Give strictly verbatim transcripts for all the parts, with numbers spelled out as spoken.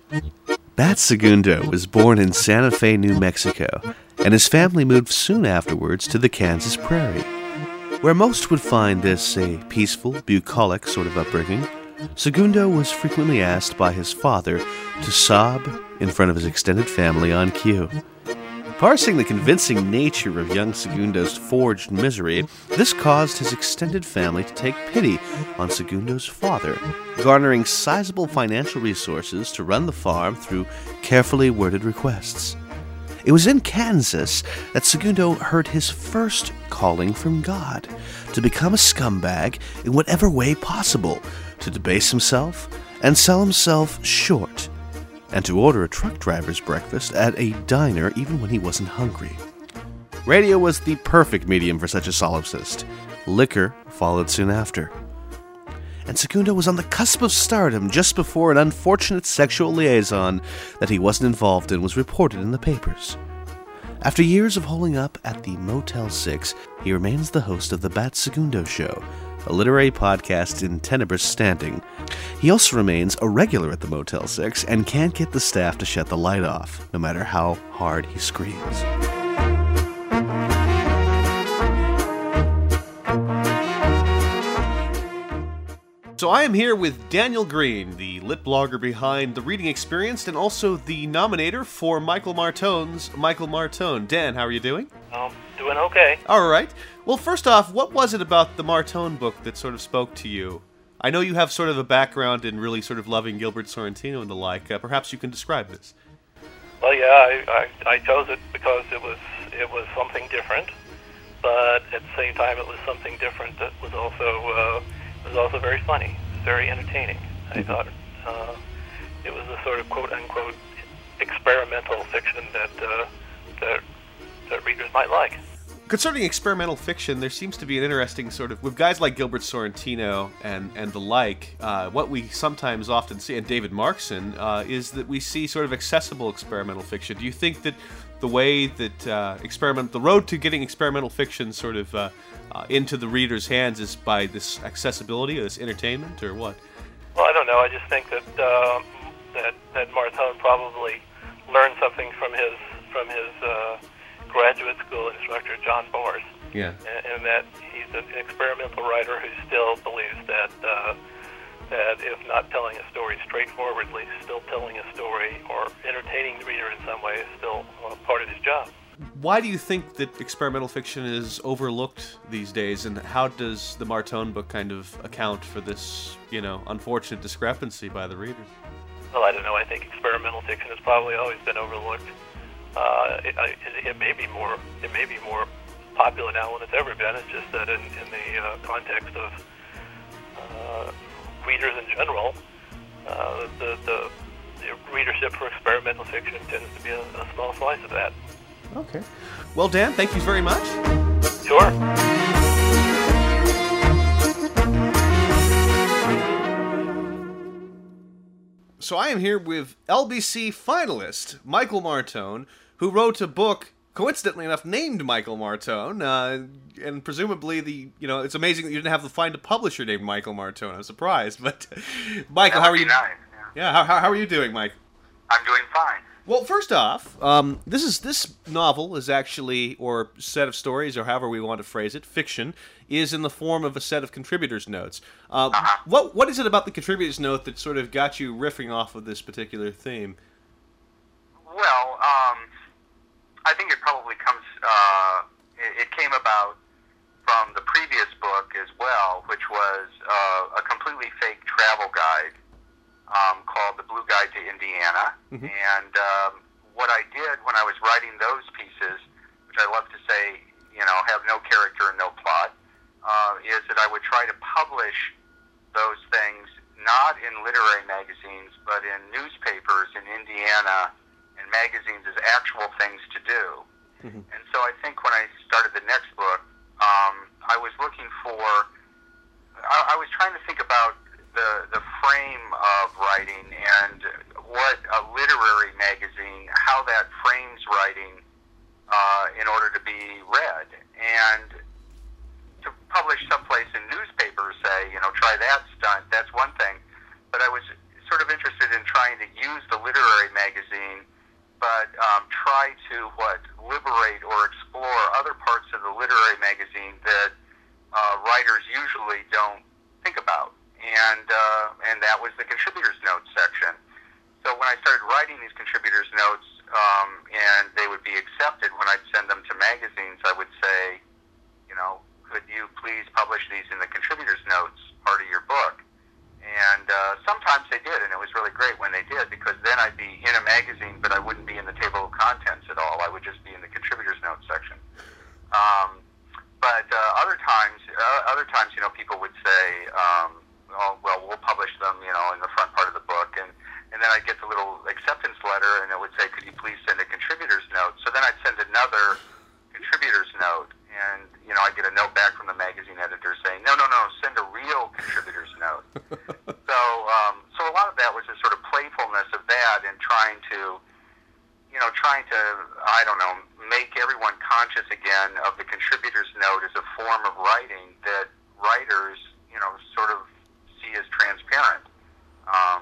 Bat Segundo was born in Santa Fe, New Mexico, and his family moved soon afterwards to the Kansas prairie. Where most would find this a peaceful, bucolic sort of upbringing, Segundo was frequently asked by his father to sob in front of his extended family on cue. Parsing the convincing nature of young Segundo's forged misery, this caused his extended family to take pity on Segundo's father, garnering sizable financial resources to run the farm through carefully worded requests. It was in Kansas that Segundo heard his first calling from God, to become a scumbag in whatever way possible, to debase himself and sell himself short, and to order a truck driver's breakfast at a diner even when he wasn't hungry. Radio was the perfect medium for such a solipsist. Liquor followed soon after. And Segundo was on the cusp of stardom just before an unfortunate sexual liaison that he wasn't involved in was reported in the papers. After years of holing up at the Motel six, he remains the host of The Bat Segundo Show, a literary podcast in tenebrous standing. He also remains a regular at the Motel six and can't get the staff to shut the light off, no matter how hard he screams. So I am here with Daniel Green, the lit blogger behind The Reading Experience and also the nominator for Michael Martone's Michael Martone. Dan, how are you doing? Um, doing okay. All right. Well, first off, what was it about the Martone book that sort of spoke to you? I know you have sort of a background in really sort of loving Gilbert Sorrentino and the like. Uh, perhaps you can describe this. Well, yeah, I, I, I chose it because it was it was something different, but at the same time, it was something different that was also uh, was also very funny, very entertaining. I Mm-hmm. thought uh, it was a sort of quote unquote experimental fiction that uh, that that readers might like. Concerning experimental fiction, there seems to be an interesting sort of, with guys like Gilbert Sorrentino and, and the like, uh, what we sometimes often see, and David Markson, uh, is that we see sort of accessible experimental fiction. Do you think that the way that uh, experiment, the road to getting experimental fiction sort of uh, uh, into the reader's hands is by this accessibility or this entertainment, or what? Well, I don't know. I just think that uh, that that Martone probably learned something from his from his. Uh, graduate school instructor John Morse, Yeah. and, and that he's an experimental writer who still believes that uh, that if not telling a story straightforwardly, still telling a story or entertaining the reader in some way is still uh, part of his job. Why do you think that experimental fiction is overlooked these days, and how does the Martone book kind of account for this, you know, unfortunate discrepancy by the readers? Well, I don't know. I think experimental fiction has probably always been overlooked. Uh, it, it, it may be more. It may be more popular now than it's ever been. It's just that in, in the uh, context of uh, readers in general, uh, the, the the readership for experimental fiction tends to be a, a small slice of that. Okay. Well, Dan, thank you very much. Sure. So I am here with L B C finalist Michael Martone, who wrote a book, coincidentally enough, named Michael Martone, uh, and presumably the, you know, it's amazing that you didn't have to find a publisher named Michael Martone. I'm surprised, but Michael, how are you? Nice, yeah. Yeah, how, how how are you doing, Mike? I'm doing fine. Well, first off, um, this is this novel is actually, or set of stories, or however we want to phrase it, fiction, is in the form of a set of contributors' notes. Uh, Uh-huh. What what is it about the contributors' note that sort of got you riffing off of this particular theme? Well, um, I think it probably comes, uh, it, it came about from the previous book as well, which was uh, a completely fake travel guide um, called The Blue Guide to Indiana. Mm-hmm. And um, what I did when I was writing those pieces, which I love to say, you know, have no character and no plot, uh, is that I would try to publish those things not in literary magazines, but in newspapers in Indiana and magazines as actual things to do. Mm-hmm. And so I think when I started the next book, um, I was looking for, I, I was trying to think about the, the frame of writing and what a literary magazine, how that frames writing uh, in order to be read. And to publish someplace in newspapers, say, you know, try that stunt, that's one thing. But I was sort of interested in trying to use the a literary magazine, but um, try to, what, liberate or explore other parts of the literary magazine that uh, writers usually don't think about. And, uh, and that was the contributors notes section. So when I started writing these contributors notes, um, and they would be accepted when I'd send them to magazines, I would say, you know, could you please publish these in the contributors notes part of your book? And uh, sometimes they did, and it was really great when they did, because then I'd be in a magazine, but I wouldn't be in the table of contents at all. I would just be in the contributors notes section. Um, but uh, other times, uh, other times, you know, people would say, um, oh, well, we'll publish them, you know, in the front part of the book, and and then I'd get the little acceptance letter, and it would say, could you please send a contributor's note? So then I'd send another contributor's note, and, you know, I'd get a note back from the magazine editor saying, no, no, no, send a real contributor's note. so, um, so a lot of that was a sort of playfulness of that, and trying to, you know, trying to, I don't know, make everyone conscious again of the contributor's note as a form of writing that writers, you know, sort of see as transparent. Um,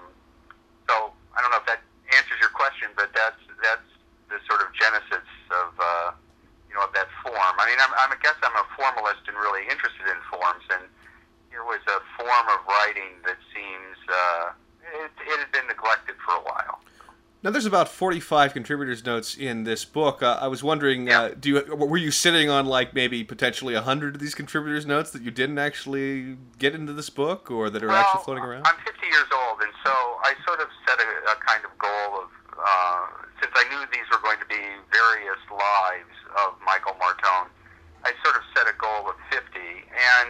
so I don't know if that answers your question, but that's that's the sort of genesis of uh, you know of that form. I mean, I'm, I'm I guess I'm a formalist and really interested in forms, and here was a form of writing that seems uh, it, it had been neglected for a while. Now, there's about forty-five contributors' notes in this book. Uh, I was wondering, yeah. uh, do you were you sitting on like maybe potentially a hundred of these contributors' notes that you didn't actually get into this book, or that are well, actually floating around? I'm fifty years old, and so I sort of set a, a kind of goal of, uh, since I knew these were going to be various lives of Michael Martone, I sort of set a goal of fifty, and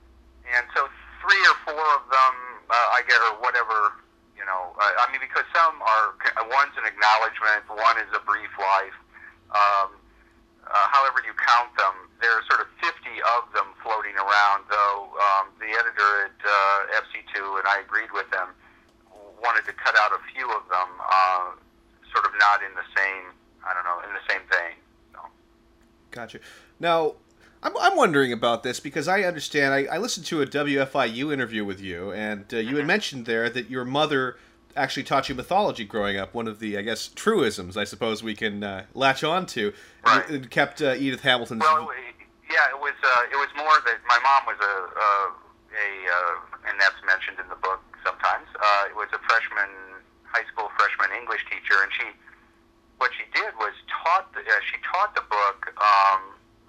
and so three or four of them, uh, I get, or whatever. You know, uh, I mean, because some are, one's an acknowledgement, one is a brief life. Um, uh, however you count them, there are sort of fifty of them floating around, though um, the editor at uh, F C two, and I agreed with them, wanted to cut out a few of them, uh, sort of not in the same, I don't know, in the same vein. So. Gotcha. Now, I'm, I'm wondering about this because I understand, I, I listened to a W F I U interview with you, and uh, you had mentioned there that your mother actually taught you mythology growing up, one of the, I guess, truisms, I suppose we can uh, latch on to. Right. It, it kept uh, Edith Hamilton's... Well, yeah, it was uh, it was more that my mom was a, uh, a uh, and that's mentioned in the book sometimes, uh, it was a freshman, high school freshman English teacher, and she, what she did was taught, the, uh, she taught the book, um,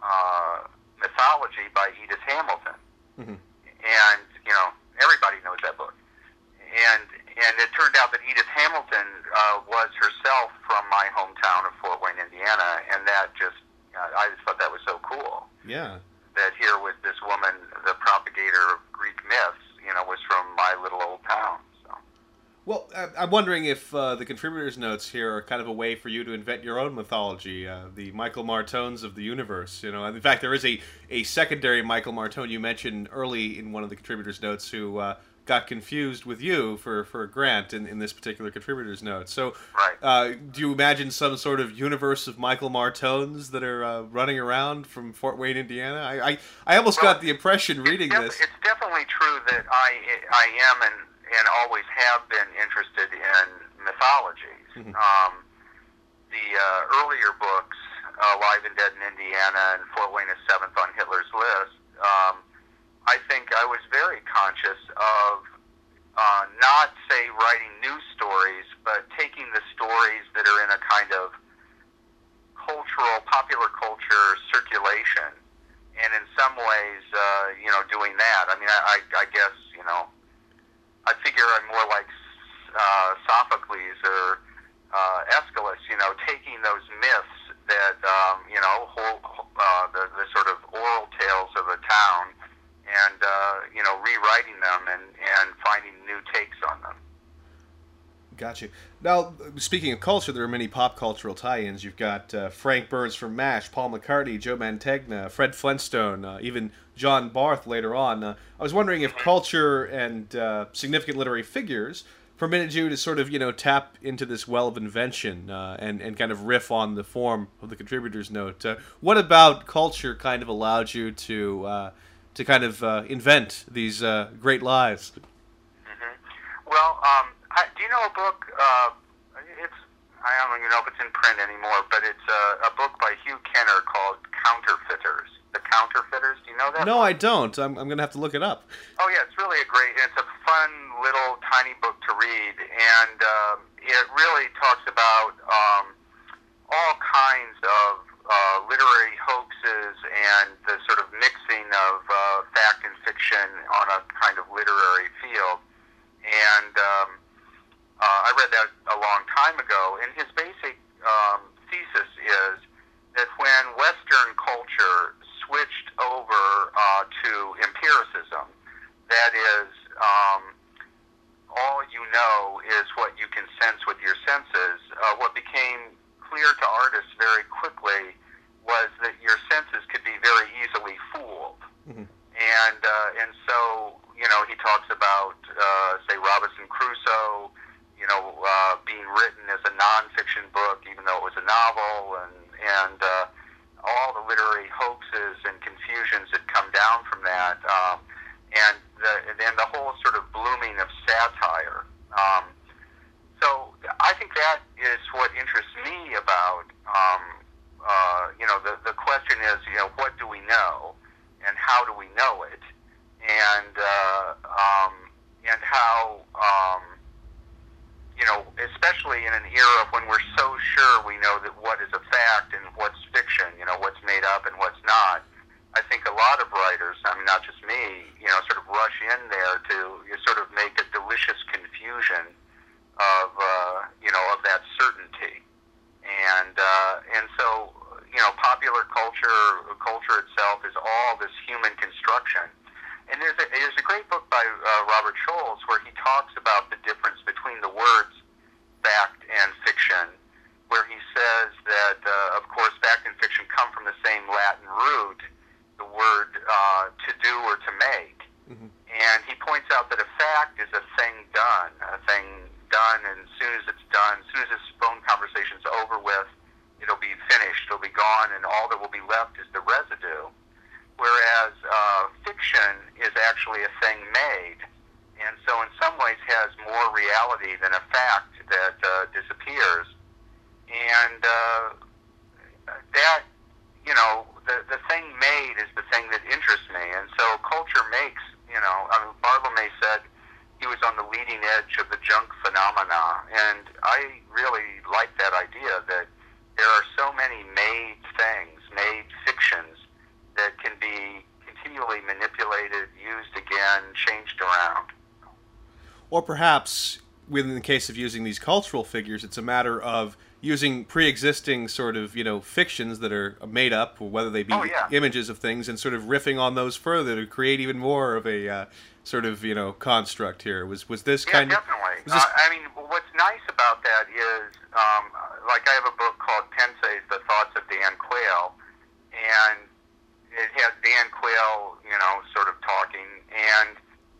uh, Mythology by Edith Hamilton. Mm-hmm. And, you know, everybody knows that book. And and it turned out that Edith Hamilton uh, was herself from my hometown of Fort Wayne, Indiana, and that just, uh, I just thought that was so cool. Yeah. That here was this woman, the propagator of Greek myths, you know, was from my little old town. So. Well, I'm wondering if uh, the contributors' notes here are kind of a way for you to invent your own mythology, uh, the Michael Martones of the universe. You know, in fact, there is a, a secondary Michael Martone you mentioned early in one of the contributors' notes who uh, got confused with you for, for a grant in, in this particular contributor's note. So, right. uh, do you imagine some sort of universe of Michael Martones that are uh, running around from Fort Wayne, Indiana? I I, I almost well, got the impression reading def- this. It's definitely true that I I am and and always have been interested in mythologies. Mm-hmm. Um, the uh, earlier books, uh, Alive and Dead in Indiana and Fort Wayne is seventh on Hitler's list, um, I think I was very conscious of uh, not, say, writing new stories, but taking the stories that are in a kind of cultural, popular culture circulation, and in some ways, uh, you know, doing that. I mean, I, I, I guess, you know, I figure I'm more like uh, Sophocles or uh, Aeschylus, you know, taking those myths that, um, you know, whole, uh, the, the sort of oral tales of a town, and, uh, you know, rewriting them and, and finding new takes on them. Gotcha. Now, speaking of culture, there are many pop cultural tie-ins. You've got uh, Frank Burns from MASH, Paul McCartney, Joe Mantegna, Fred Flintstone, uh, even John Barth later on. Uh, I was wondering if culture and uh, significant literary figures permitted you to sort of, you know, tap into this well of invention uh, and, and kind of riff on the form of the contributor's note. Uh, what about culture kind of allowed you to uh, to kind of uh, invent these uh, great lives? Mm-hmm. Well, um, I, do you know a book, uh, I don't even know if it's in print anymore, but it's a, a book by Hugh Kenner called Counterfeiters. The Counterfeiters, do you know that? No, book? I don't. I'm, I'm going to have to look it up. Oh, yeah, it's really a great, it's a fun little tiny book to read, and um, it really talks about um, all kinds of uh, literary hoaxes and the sort of mixing of uh, fact and fiction on a kind of literary field. And um, uh, I read that a long time ago, and his basic um, thesis is that when Western culture switched over uh, to empiricism, that is, um, all you know is what you can sense with your senses, uh, what became clear to artists very quickly was that your senses could be very easily fooled. Mm-hmm. And uh, and so, you know, he talks about, uh, say, Robinson Crusoe, you know, uh, being written as a nonfiction book, even though it was a novel, and, and uh, all the literary hoaxes and confusions that come down from that, um, and, the, and the whole sort of blooming of satire. Um, so I think that is what interests me about, um, uh, you know, the, the question is, you know, what do we know, and how do we know it, and uh, um, and how, um, you know, especially in an era when we're so sure we know that what is a fact and what's fiction, you know, what's made up and what's not. I think a lot of writers, I mean, not just me, you know, sort of rush in there to you sort of make a delicious confusion of, uh, you know, of that certainty. And, uh, and so, you know, popular culture, culture itself is all this human construction. And there's a, there's a great book by uh, Robert Scholes where he talks about the difference between the words fact and fiction, where he says that, uh, of course, fact and fiction come from the same Latin root, the word uh, to do or to make. Mm-hmm. And he points out that a fact is a thing done, a thing done, and as soon as it's done, as soon as this phone conversation's over with, it'll be finished, it'll be gone, and all that will be left is the residue. Whereas uh, fiction is actually a thing made, and so in some ways has more reality than a fact that uh, disappears. And uh, that, you know, the, the thing made is the thing that interests me. And so culture makes, you know, I mean, Barthelme said he was on the leading edge of the junk phenomena, and I really like that idea that there are so many made things, made fictions, that can be continually manipulated, used again, changed around. Or perhaps, within the case of using these cultural figures, it's a matter of using pre-existing sort of, you know, fictions that are made up, whether they be oh, yeah. images of things, and sort of riffing on those further to create even more of a uh, sort of, you know, construct here. Was was this yeah, kind definitely. of... Definitely. Uh, I mean, what's nice about that is, um, like I have a book called Pensées, The Thoughts of Dan Quayle, and it has Dan Quayle, you know, sort of talking, and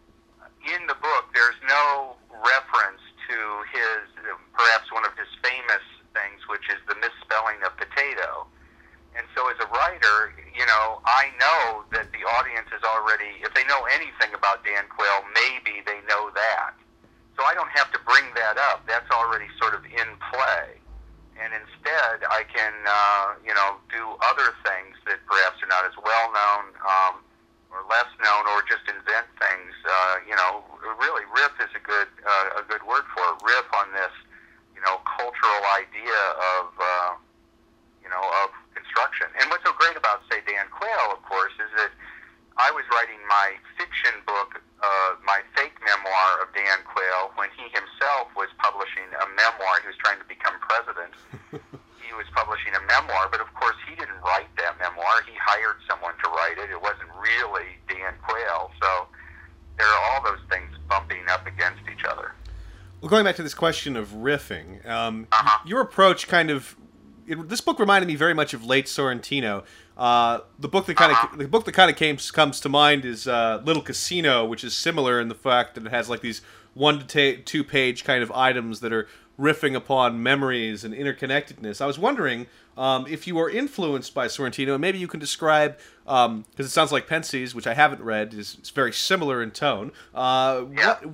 in the book there's no reference to his, perhaps one of his famous things, which is the misspelling of potato. And so as a writer, you know, I know that the audience is already, if they know anything about Dan Quayle, maybe they know that. So I don't have to bring that up. That's already sort of in play. And instead, I can, uh, you know, do other things that perhaps are not as well known, um, or less known, or just invent things. Uh, you know, really, riff is a good, uh, a good word for it. Riff on this, you know, cultural idea of, uh, you know, of construction. And what's so great about, say, Dan Quayle, of course, is that I was writing my fiction book, uh, my fake memoir of Dan Quayle, when he himself was publishing a memoir. He was trying to become president. He was publishing a memoir, but of course he didn't write that memoir. He hired someone to write it. It wasn't really Dan Quayle. So there are all those things bumping up against each other. Well, going back to this question of riffing, um, uh-huh. your approach kind of... It, this book reminded me very much of late Sorrentino. Uh, the book that kind of uh-huh. the book that kind of came comes to mind is uh, Little Casino, which is similar in the fact that it has like these one to ta- two page kind of items that are riffing upon memories and interconnectedness. I was wondering um, if you were influenced by Sorrentino, and maybe you can describe, because um, it sounds like Pensées, which I haven't read, is, is very similar in tone. Uh, yeah. What what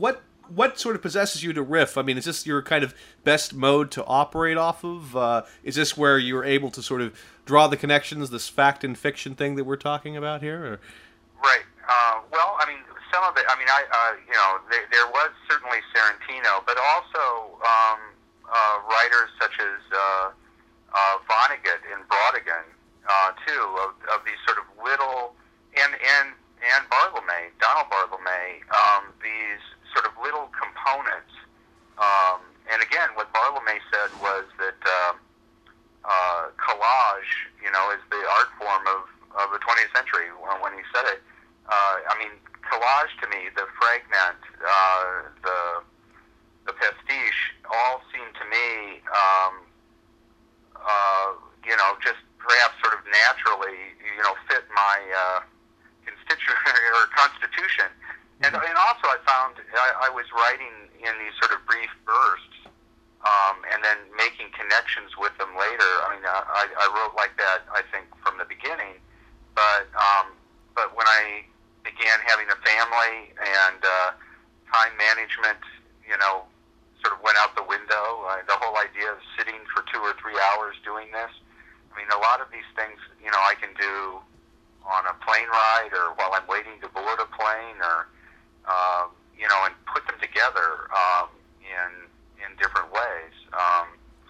what sort of possesses you to riff? I mean, is this your kind of best mode to operate off of? Uh, is this where you're able to sort of draw the connections, this fact and fiction thing that we're talking about here? Or? Right. Uh, well, I mean, some of it. I mean, I uh, you know, there, there was certainly Sorrentino, but also um, uh, writers such as uh, uh, Vonnegut and Brautigan, uh, too, of, of these sort of little and and and Barthelme, Donald Barthelme, um, these sort of little components. Um, and again, what Barthelme said was that uh, uh, collage, you know, is the art form of, of the twentieth century. When, when he said it, uh, I mean, collage to me, the fragment, uh, the the pastiche, all seem to me, um, uh, you know, just perhaps sort of naturally, you know, fit my uh, constituent or constitution. And, and also I found I, I was writing in these sort of brief bursts, um, and then making connections with them later. I mean, I, I wrote like that, I think, from the beginning. But um, but when I began having a family and uh, time management, you know, sort of went out the window. Uh, the whole idea of sitting for two or three hours doing this. I mean, a lot of these things, you know, I can do on a plane ride or while I'm waiting to board a plane, or um, you know, and put them together um, in in different ways. Um,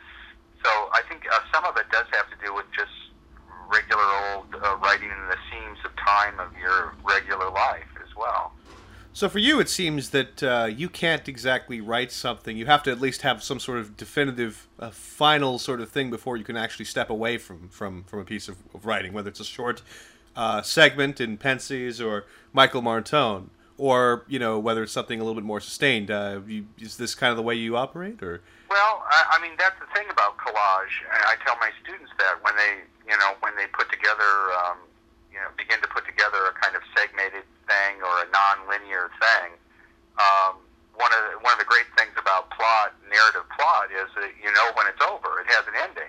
so I think uh, some of it does have to do with just regular old uh, writing in the seams of time of your regular life as well. So for you, it seems that uh, you can't exactly write something. You have to at least have some sort of definitive, uh, final sort of thing before you can actually step away from, from, from a piece of, of writing, whether it's a short uh, segment in Pensies or Michael Martone, or, you know, whether it's something a little bit more sustained. Uh, you, is this kind of the way you operate, or? Well, I, I mean, that's the thing about collage, and I tell my students that when they, you know, when they put together, um, you know, begin to put together a kind of segmented thing or a non-linear thing. Um, one of the, one of the great things about plot, narrative plot, is that you know when it's over. It has an ending,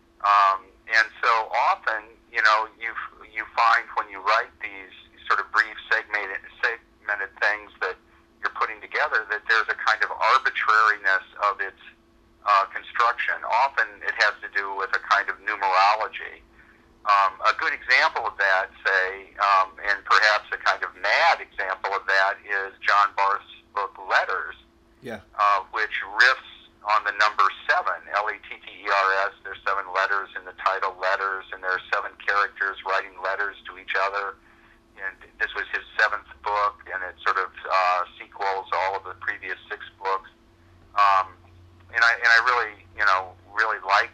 um, and so often, you know, you you find when you write these sort of brief segmented segmented things that you're putting together that there's a kind of arbitrariness of its uh, construction. Often it has to do with a kind of numerology. Um, a good example of that, say, um, and perhaps a kind of mad example of that, is John Barth's book Letters, yeah, uh, which riffs on the number seven, L E T T E R S. There's seven letters in the title, Letters, and there are seven characters writing letters to each other. And this was his seventh book, and it sort of uh, sequels all of the previous six books. Um, and I and I really, you know, really like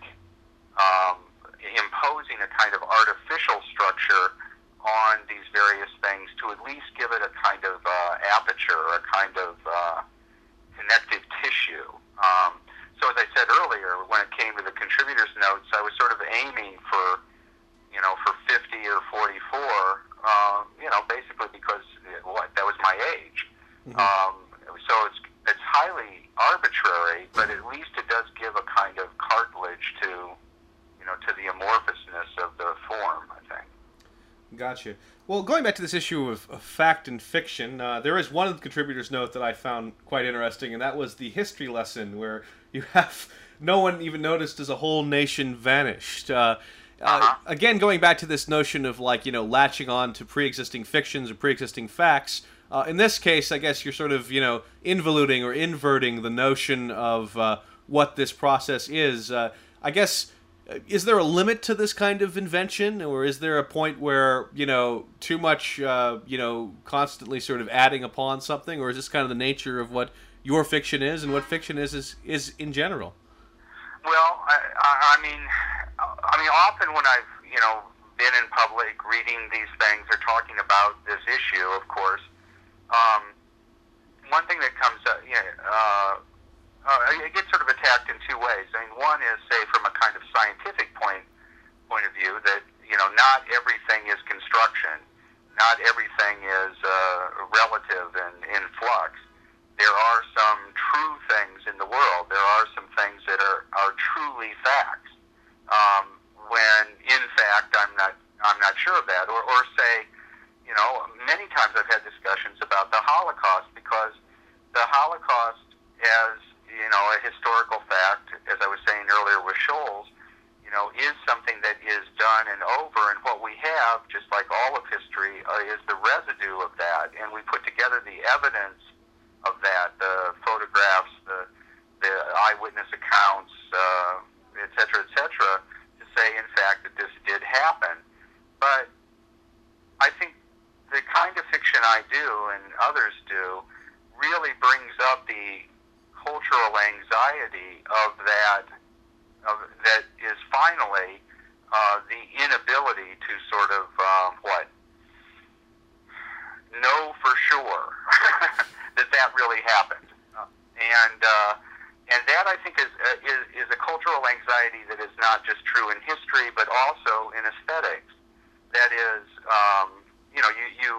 um, imposing a kind of artificial structure on these various things to at least give it a kind of uh, aperture, a kind of uh, connective tissue. Um, so as I said earlier, when it came to the contributors' notes, I was sort of aiming for, you know, for fifty or forty-four, um, you know, basically because what that was my age. Mm-hmm. Um, so it's it's highly arbitrary, but at least it does give a kind of cartilage to, you know, to the amorphousness of the form, I think. Gotcha. Well, going back to this issue of, of fact and fiction, uh, there is one of the contributors' note that I found quite interesting, and that was the history lesson, where you have no one even noticed as a whole nation vanished. Uh, uh, again, going back to this notion of, like, you know, latching on to pre-existing fictions or pre-existing facts, uh, in this case, I guess you're sort of, you know, involuting or inverting the notion of uh, what this process is. Uh, I guess... Is there a limit to this kind of invention, or is there a point where, you know, too much, uh, you know, constantly sort of adding upon something, or is this kind of the nature of what your fiction is and what fiction is is, is in general? Well, I, I mean, I mean, often when I've, you know, been in public reading these things or talking about this issue, of course, um, one thing that comes up, you know, uh, Uh, it gets sort of attacked in two ways. I mean, one is, say, from a kind of scientific point point of view, that, you know, not everything is construction, not everything is uh, relative and in flux. There are some true things in the world. There are some things that are, are truly facts. Um, when, in fact, I'm not I'm not sure of that. Or, or say, you know, many times I've had discussions about the Holocaust because the Holocaust as, you know, a historical fact, as I was saying earlier with Scholes, you know, is something that is done and over, and what we have, just like all of history, uh, is the residue of that, and we put together the evidence of that, the photographs, the, the eyewitness accounts, uh, et cetera, et cetera, to say, in fact, that this did happen. But I think the kind of fiction I do, and others do, really brings up the cultural anxiety of that, of, that is finally uh, the inability to sort of, um, what, know for sure that that really happened. Uh, and uh, and that, I think, is, uh, is, is a cultural anxiety that is not just true in history, but also in aesthetics. That is, um, you know, you, you,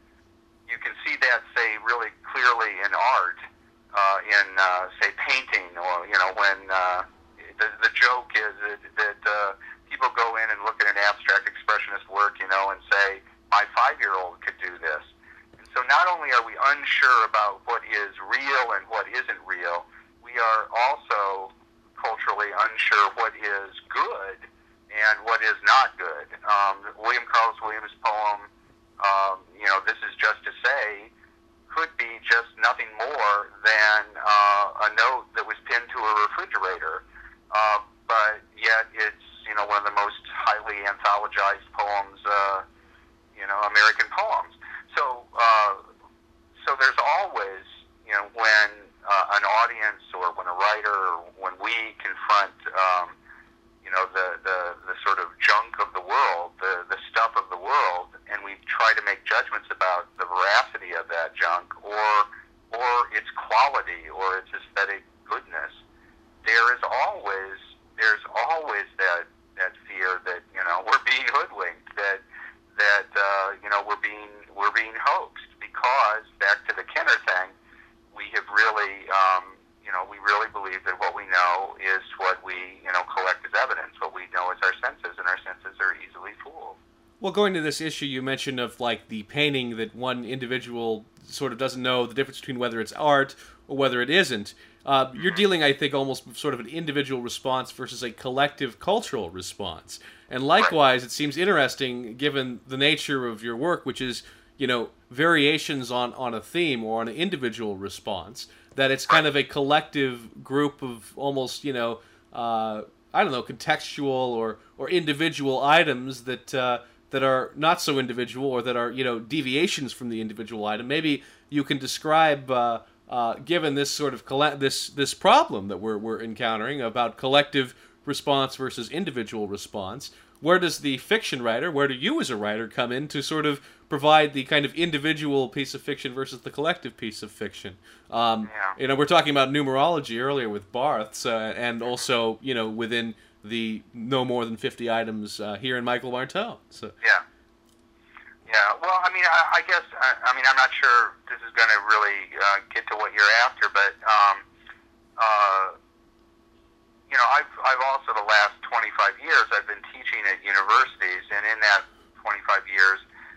you can see that, say, really clearly in art, uh, in, uh, say, painting, or, you know, when... Uh, The, the joke is that, that uh, people go in and look at an abstract expressionist work, you know, and say, my five-year-old could do this. And so not only are we unsure about what is real and what isn't real, we are also culturally unsure what is good and what is not good. Um, William Carlos Williams' poem, um, you know, This Is Just to Say, could be just nothing more than uh, a note that was pinned to a refrigerator. Uh, but yet it's, you know, one of the most highly anthologized poems, uh, you know, American poems. So, uh, so there's always, you know, when uh, an audience or when a writer or when we confront, um, you know, the, the, the sort of junk of the world, the, the stuff of the world, and we try to make judgments about the veracity of that junk or, or its quality or its aesthetic goodness, there is always there's always that that fear that, you know, we're being hoodwinked, that that uh, you know we're being we're being hoaxed, because back to the Kenner thing, we have really um, you know we really believe that what we know is what we, you know, collect as evidence. What we know is our senses, and our senses are easily fooled. Well, going to this issue, you mentioned of like the painting that one individual sort of doesn't know the difference between whether it's art or whether it isn't. Uh, you're dealing, I think, almost with sort of an individual response versus a collective cultural response. And likewise, it seems interesting, given the nature of your work, which is, you know, variations on, on a theme or on an individual response, that it's kind of a collective group of almost, you know, uh, I don't know, contextual or, or individual items that uh, that are not so individual, or that are, you know, deviations from the individual item. Maybe you can describe... Uh, Uh, given this sort of coll- this this problem that we're we're encountering about collective response versus individual response, where does the fiction writer, where do you as a writer come in to sort of provide the kind of individual piece of fiction versus the collective piece of fiction? Um, yeah. You know, we're talking about numerology earlier with Barthes, uh, and also, you know, within the no more than fifty items uh, here in Michael Marteau. So yeah. Yeah, well, I mean, I, I guess, I, I mean, I'm not sure this is going to really uh, get to what you're after, but, um, uh, you know, I've, I've also, the last twenty-five years, I've been teaching at universities, and in that twenty-five years,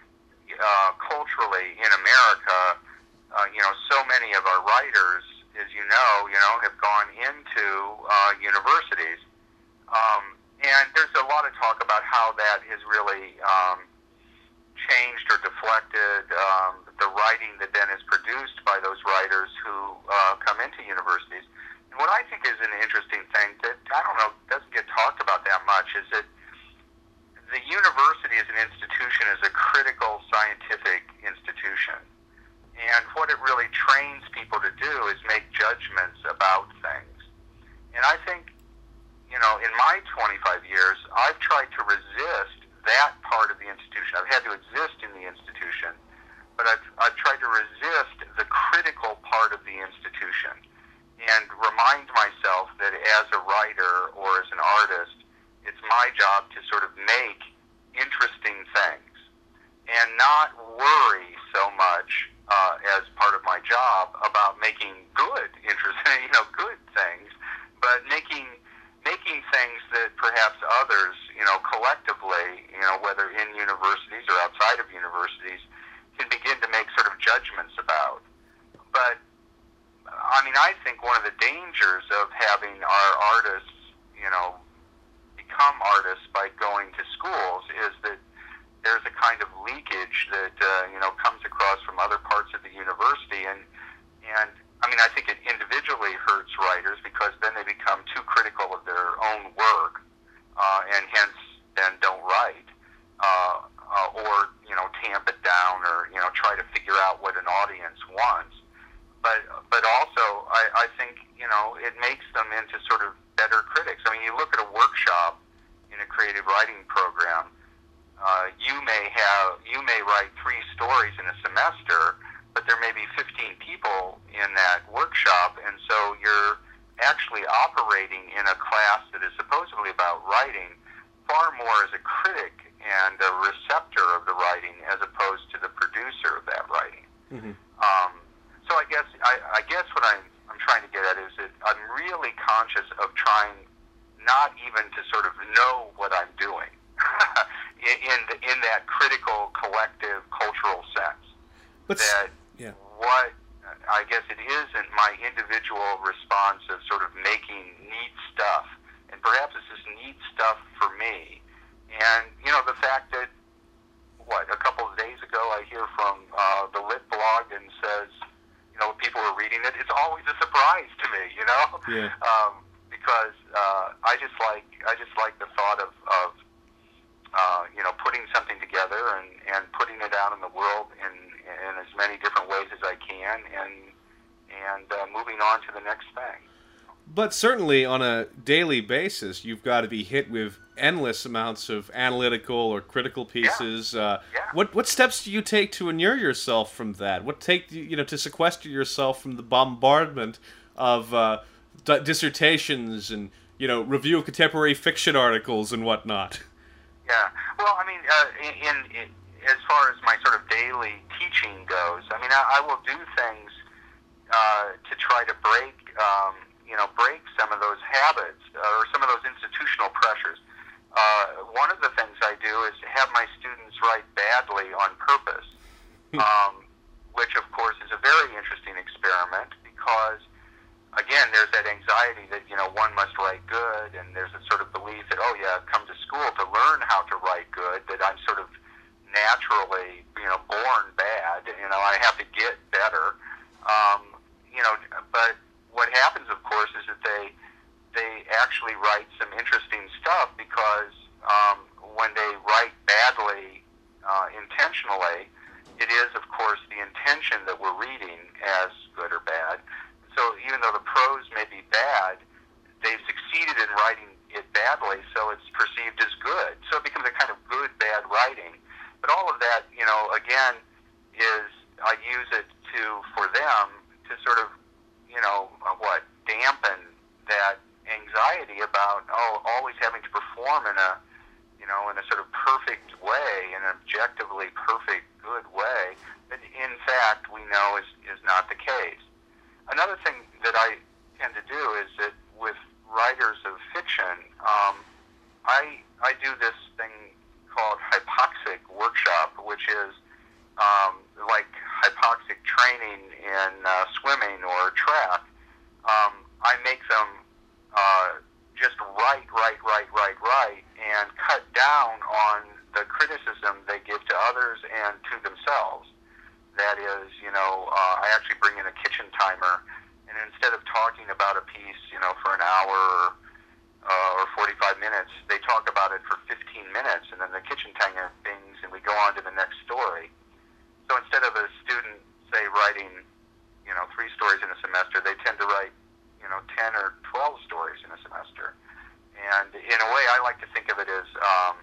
uh, culturally, in America, uh, you know, so many of our writers, as you know, you know, have gone into uh, universities, um, and there's a lot of talk about how that is really... Um, changed or deflected um, the writing that then is produced by those writers who uh, come into universities. And what I think is an interesting thing that, I don't know, doesn't get talked about that much is that the university as an institution is a critical scientific institution. And what it really trains people to do is make judgments about things. And I think, you know, in my twenty-five years, I've tried to resist that part of the institution. I've had to exist in the institution, but I've, I've tried to resist the critical part of the institution and remind myself that as a writer or as an artist, it's my job to sort of make interesting things and not worry so much uh, as part of my job about making good, interesting, you know, good things, but making making things that perhaps others, you know, collectively, you know, whether in universities or outside of universities, can begin to make sort of judgments about. But I mean, I think one of the dangers of having our artists, you know, become artists by going to schools is that there's a kind of leakage that, uh, you know, comes across from other parts of the university. And, and I mean, I think it individually hurts writers because then they become too critical of their own work uh, and hence then don't write uh, uh, or, you know, tamp it down or, you know, try to figure out what an audience wants. But but also, I, I think, you know, it makes them into sort of better critics. I mean, you look at a workshop in a creative writing program, uh, you may have you may write three stories in a semester, but there may be fifteen people in that workshop, and so you're actually operating in a class that is supposedly about writing far more as a critic and a receptor of the writing as opposed to the producer of that writing. Mm-hmm. Um, So I guess I, I guess what I'm I'm trying to get at is that I'm really conscious of trying not even to sort of know what I'm doing in in, the, in that critical, collective, cultural sense. But that yeah. what I guess it isn't my individual response of sort of making neat stuff, and perhaps it's just neat stuff for me. And you know the fact that what a couple of days ago I hear from uh, the Lit blog and says, you know, people are reading it. It's always a surprise to me, you know, yeah. um, because uh, I just like I just like the thought of, of uh, you know, putting something together and, and putting it out in the world in in as many different ways as I can, and and uh, moving on to the next thing. But certainly on a daily basis, you've got to be hit with endless amounts of analytical or critical pieces. Yeah. Uh, yeah. What what steps do you take to inure yourself from that? What take you know to sequester yourself from the bombardment of uh, d- dissertations and you know review of contemporary fiction articles and whatnot? Yeah. Well, I mean, uh, in, in as far as my sort of daily teaching goes, I mean, I, I will do things uh, to try to break. Um, you know, break some of those habits or some of those institutional pressures. Uh, one of the things I do is have my students write badly on purpose, um, which, of course, is a very interesting experiment because, again, there's that anxiety that, you know, one must write good, and there's a sort of belief that, oh, yeah, I've come to school to learn how to write good, that I'm sort of naturally, you know, born bad. You know, I have to get better. Um, you know, but what happens, of course, is that they they actually write some interesting stuff because um, when they write badly uh, intentionally, it is, of course, the intention that we're reading as good or bad. So even though the prose may be bad, they've succeeded in writing it badly, so it's perceived as good. So it becomes a kind of good-bad writing. But all of that, you know, again, is I use it to for them to sort of you know, uh, what, dampen that anxiety about, oh, always having to perform in a, you know, in a sort of perfect way, in an objectively perfect, good way, that in fact we know is, is not the case. Another thing that I tend to do is that with writers of fiction, um, I, I do this thing called hypoxic workshop, which is Um, like hypoxic training in uh, swimming or track. Um, I make them uh, just write, write, write, write, write, and cut down on the criticism they give to others and to themselves. That is, you know, uh, I actually bring in a kitchen timer, and instead of talking about a piece, you know, for an hour or, uh, or forty-five minutes, they talk about it for fifteen minutes, and then the kitchen timer bings, and we go on to the next story. So instead of a student, say, writing, you know, three stories in a semester, they tend to write, you know, ten or twelve stories in a semester. And in a way, I like to think of it as um,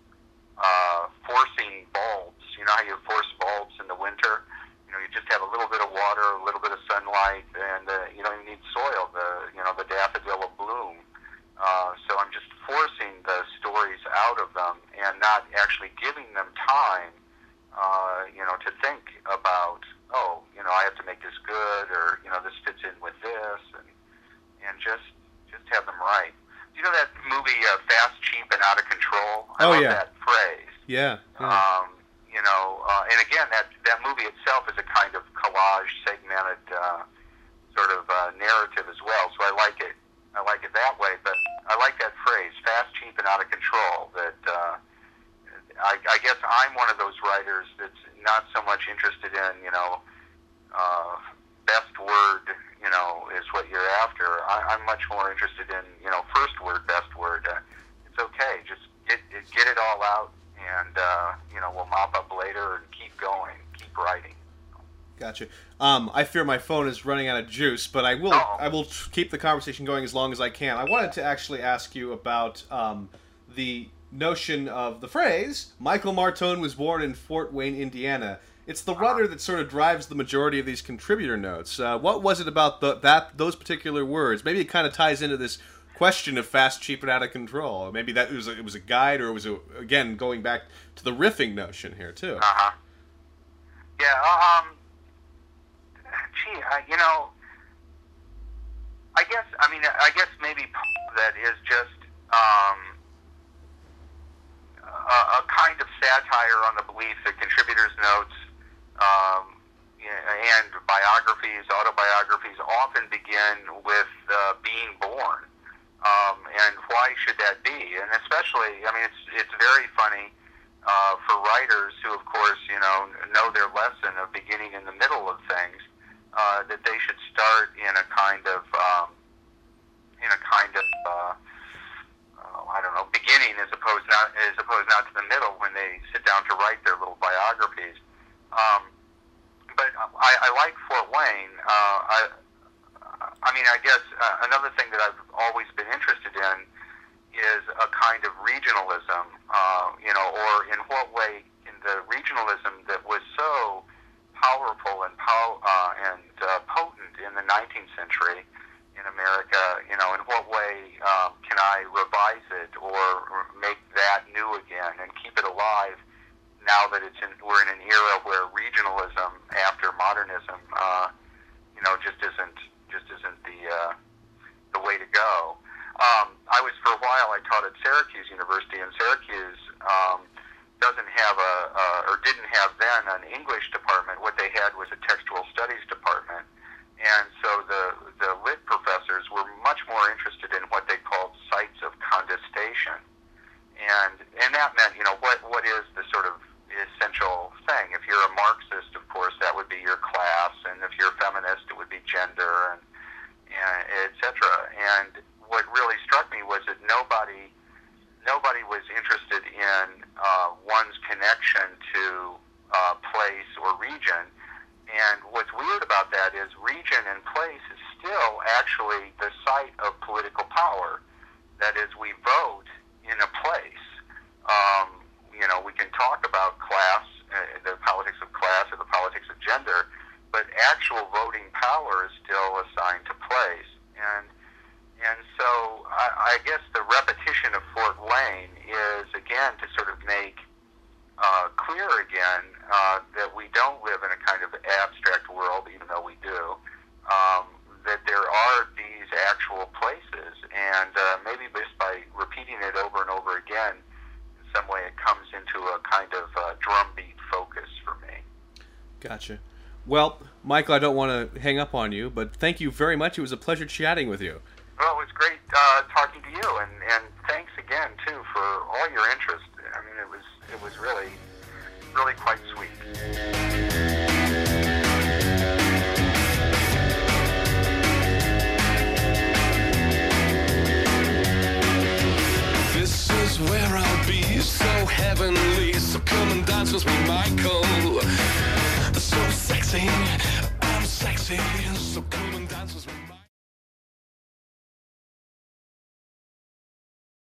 uh, forcing bulbs. You know how you force bulbs in the winter? You know, you just have a little bit of water, a little bit of sunlight, and uh, you don't even need soil. The, you know, the daffodil will bloom. Uh, so I'm just forcing the stories out of them and not actually giving them time Uh, you know, to think about, oh, you know, I have to make this good, or you know, this fits in with this, and and just just have them write. You know that movie uh, Fast, Cheap, and Out of Control? I oh love yeah. that phrase. Yeah. yeah. Um, you know, uh, and again, that that movie itself is a kind of collage, segmented uh, sort of uh, narrative as well. So I like it. I like it that way. But I like that phrase, fast, cheap, and out of control. That uh, I, I guess I'm one of those writers that's not so much interested in, you know, uh, best word, you know, is what you're after. I, I'm much more interested in, you know, first word, best word. Uh, it's okay. Just get get it all out, and uh, you know, we'll mop up later and keep going, keep writing. Gotcha. Um, I fear my phone is running out of juice, but I will Uh-oh. I will keep the conversation going as long as I can. I wanted to actually ask you about um, the notion of the phrase, Michael Martone was born in Fort Wayne, Indiana. It's the rudder that sort of drives the majority of these contributor notes. Uh, what was it about the, that those particular words? Maybe it kind of ties into this question of fast, cheap, and out of control. Maybe that it was a, it was a guide, or it was, a, again, going back to the riffing notion here, too. Uh-huh. Yeah, um... Gee, uh, you know, I guess, I mean, I guess maybe that is just um, a, a kind of satire on the belief that contributors' notes um, and biographies, autobiographies often begin with uh, being born. Um, and why should that be? And especially, I mean, it's it's very funny uh, for writers who, of course, you know, know their lesson of beginning in the middle of things. Uh, that they should start in a kind of, um, in a kind of, uh, uh, I don't know, beginning as opposed not as opposed not to the middle when they sit down to write their little biographies. Um, but I, I like Fort Wayne. Uh, I, I mean, I guess uh, another thing that I've always been interested in is a kind of regionalism. Uh, you know, or in what way in the regionalism that was so powerful and pow- uh, and uh, potent in the nineteenth century in America, you know, in what way um, can I revise it or make that new again and keep it alive now that it's in, we're in an era where regionalism after modernism, uh, you know, just isn't just isn't the uh, the way to go. Um, I was for a while I taught at Syracuse University, and Syracuse Um, doesn't have a, uh, or didn't have then an English department. What they had was a textual studies department. And so the, the lit professors were much more interested in what they called sites of contestation. And and that meant, you know, what what is the sort of essential thing? If you're a Marxist, of course, that would be your class. And if you're a feminist, it would be gender, and, and et cetera. And what really struck me was that nobody Nobody was interested in uh, one's connection to uh, place or region. And what's weird about that is region and place is still actually the site of political power. That is, we vote in a place. Um, you know, we can talk about class, uh, the politics of class or the politics of gender, but actual voting power is still assigned to place. And And so I, I guess the repetition of Fort Wayne is, again, to sort of make uh, clear again uh, that we don't live in a kind of abstract world, even though we do, um, that there are these actual places. And uh, maybe just by repeating it over and over again, in some way it comes into a kind of uh, drumbeat focus for me. Gotcha. Well, Michael, I don't want to hang up on you, but thank you very much. It was a pleasure chatting with you. Well, it was great uh, talking to you, and, and thanks again too for all your interest. I mean, it was it was really really quite sweet. This is where I'll be, so heavenly. So come and dance with me, Michael. So sexy, I'm sexy.